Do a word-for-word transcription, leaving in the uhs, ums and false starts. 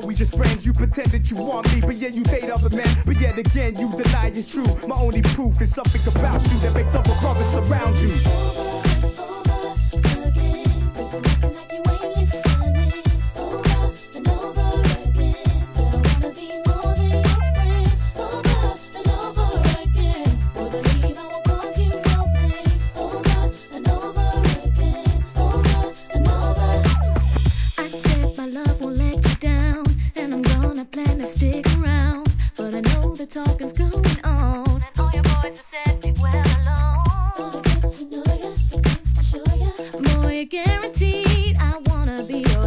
We just friends, you pretend that you want me, but yet you date other men. But yet again, you deny it's true. My only proof is something about you that makes other brothers surround you. My love won't let